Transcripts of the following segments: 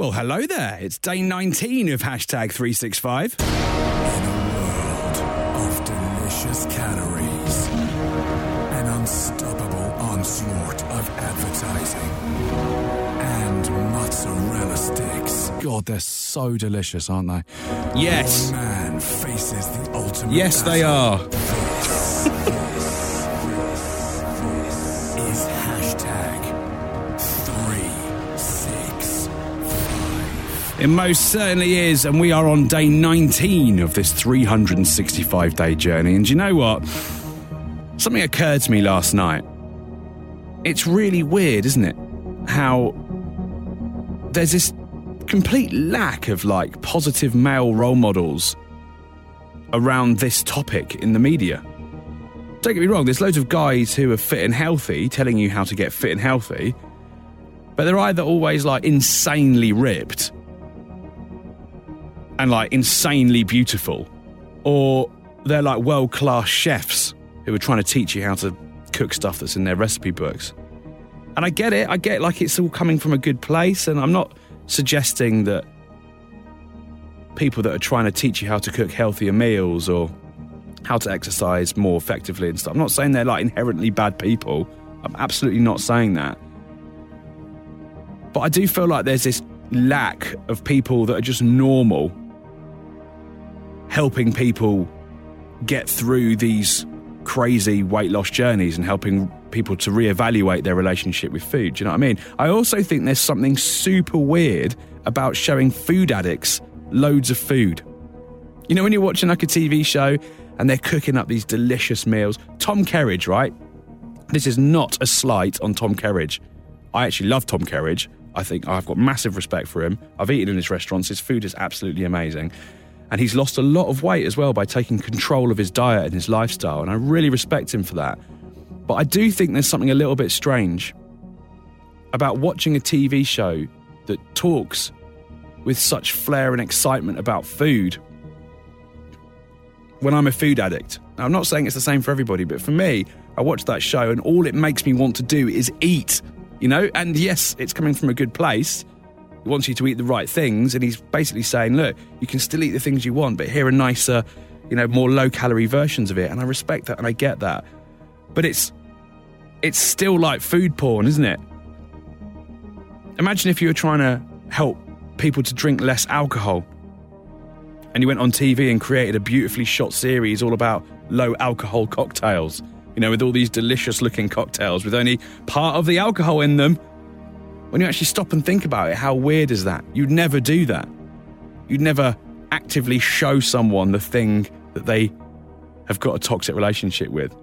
Well, hello there. It's day 19 of Hashtag 365. In a world of delicious calories, an unstoppable onslaught of advertising, and mozzarella sticks. God, they're so delicious, aren't they? Yes. One man faces the ultimate Yes, they are. This is Hashtag 365. It most certainly is, and we are on day 19 of this 365-day journey. And do you know what? Something occurred to me last night. It's really weird, isn't it? How there's this complete lack of, positive male role models around this topic in the media. Don't get me wrong, there's loads of guys who are fit and healthy telling you how to get fit and healthy, but they're either always, insanely ripped and, insanely beautiful, or they're, world-class chefs who are trying to teach you how to cook stuff that's in their recipe books. And I get it, it's all coming from a good place, and I'm not suggesting that people that are trying to teach you how to cook healthier meals or how to exercise more effectively and stuff, I'm not saying they're, inherently bad people. I'm absolutely not saying that. But I do feel like there's this lack of people that are just normal, helping people get through these crazy weight loss journeys and helping people to reevaluate their relationship with food. Do you know what I mean? I also think there's something super weird about showing food addicts loads of food. You know, when you're watching a TV show and they're cooking up these delicious meals. Tom Kerridge, right? This is not a slight on Tom Kerridge. I actually love Tom Kerridge. I think I've got massive respect for him. I've eaten in his restaurants. His food is absolutely amazing. And he's lost a lot of weight as well by taking control of his diet and his lifestyle. And I really respect him for that. But I do think there's something a little bit strange about watching a TV show that talks with such flair and excitement about food when I'm a food addict. Now, I'm not saying it's the same for everybody, but for me, I watch that show and all it makes me want to do is eat, you know? And yes, it's coming from a good place. He wants you to eat the right things, and he's basically saying, look, you can still eat the things you want, but here are nicer, more low-calorie versions of it. And I respect that and I get that. But it's still like food porn, isn't it? Imagine if you were trying to help people to drink less alcohol and you went on TV and created a beautifully shot series all about low alcohol cocktails, with all these delicious looking cocktails with only part of the alcohol in them. When you actually stop and think about it, how weird is that? You'd never do that. You'd never actively show someone the thing that they have got a toxic relationship with.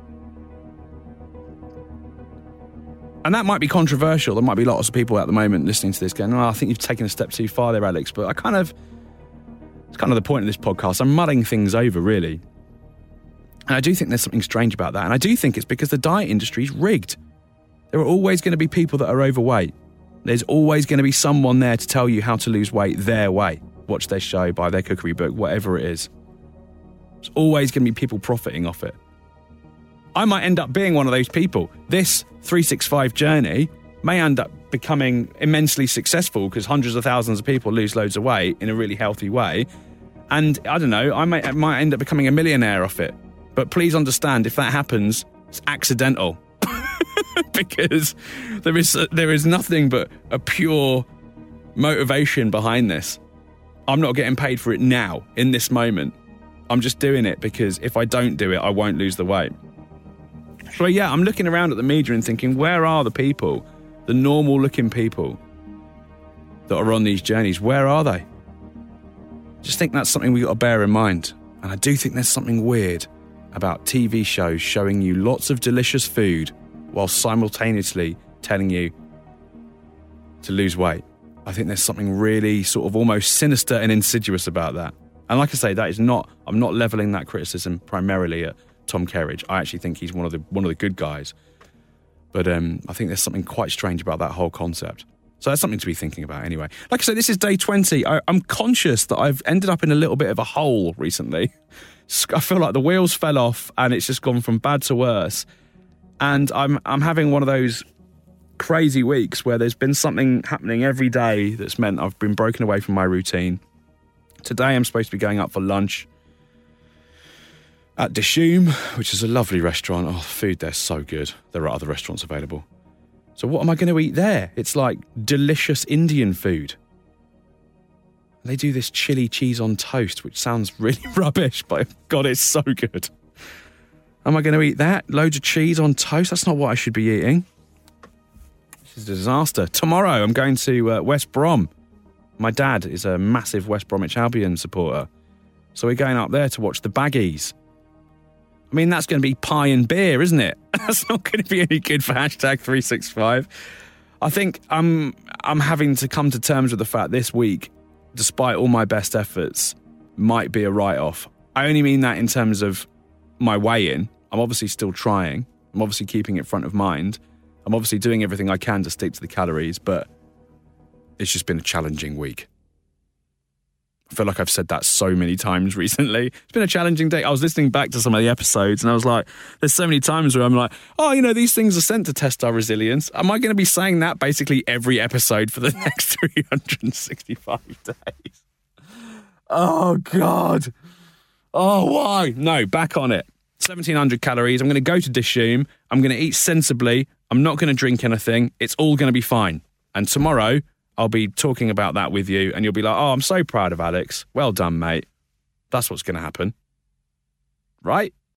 And that might be controversial. There might be lots of people at the moment listening to this going, I think you've taken a step too far there, Alex. But it's kind of the point of this podcast. I'm mulling things over, really. And I do think there's something strange about that. And I do think it's because the diet industry is rigged. There are always going to be people that are overweight. There's always going to be someone there to tell you how to lose weight their way. Watch their show, buy their cookery book, whatever it is. There's always going to be people profiting off it. I might end up being one of those people. This 365 journey may end up becoming immensely successful because hundreds of thousands of people lose loads of weight in a really healthy way. And I don't know, I might end up becoming a millionaire off it. But please understand, if that happens, it's accidental. Because there is nothing but a pure motivation behind this. I'm not getting paid for it now, in this moment. I'm just doing it because if I don't do it, I won't lose the weight. So yeah, I'm looking around at the media and thinking, where are the people, the normal looking people that are on these journeys? Where are they? Just think that's something we've got to bear in mind. And I do think there's something weird about TV shows showing you lots of delicious food while simultaneously telling you to lose weight. I think there's something really sort of almost sinister and insidious about that. And like I say, I'm not levelling that criticism primarily at Tom Kerridge. I actually think he's one of the good guys. But I think there's something quite strange about that whole concept. So that's something to be thinking about anyway. Like I said, this is day 20. I'm conscious that I've ended up in a little bit of a hole recently. I feel like the wheels fell off and it's just gone from bad to worse. And I'm having one of those crazy weeks where there's been something happening every day that's meant I've been broken away from my routine. Today I'm supposed to be going up for lunch at Dishoom, which is a lovely restaurant. Oh, the food there's so good. There are other restaurants available. So what am I going to eat there? It's like delicious Indian food. They do this chili cheese on toast, which sounds really rubbish, but God, it's so good. Am I going to eat that? Loads of cheese on toast? That's not what I should be eating. This is a disaster. Tomorrow I'm going to West Brom. My dad is a massive West Bromwich Albion supporter. So we're going up there to watch the Baggies. I mean, that's going to be pie and beer, isn't it? That's not going to be any good for hashtag 365. I think I'm having to come to terms with the fact this week, despite all my best efforts, might be a write-off. I only mean that in terms of my weigh-in. I'm obviously still trying. I'm obviously keeping it front of mind. I'm obviously doing everything I can to stick to the calories, but it's just been a challenging week. I feel like I've said that so many times recently. It's been a challenging day. I was listening back to some of the episodes and I was like, there's so many times where I'm like, oh, these things are sent to test our resilience. Am I going to be saying that basically every episode for the next 365 days? Oh, God. Oh, why? No, back on it. 1,700 calories. I'm going to go to Dishoom. I'm going to eat sensibly. I'm not going to drink anything. It's all going to be fine. And tomorrow, I'll be talking about that with you, and you'll be like, oh, I'm so proud of Alex. Well done, mate. That's what's going to happen. Right?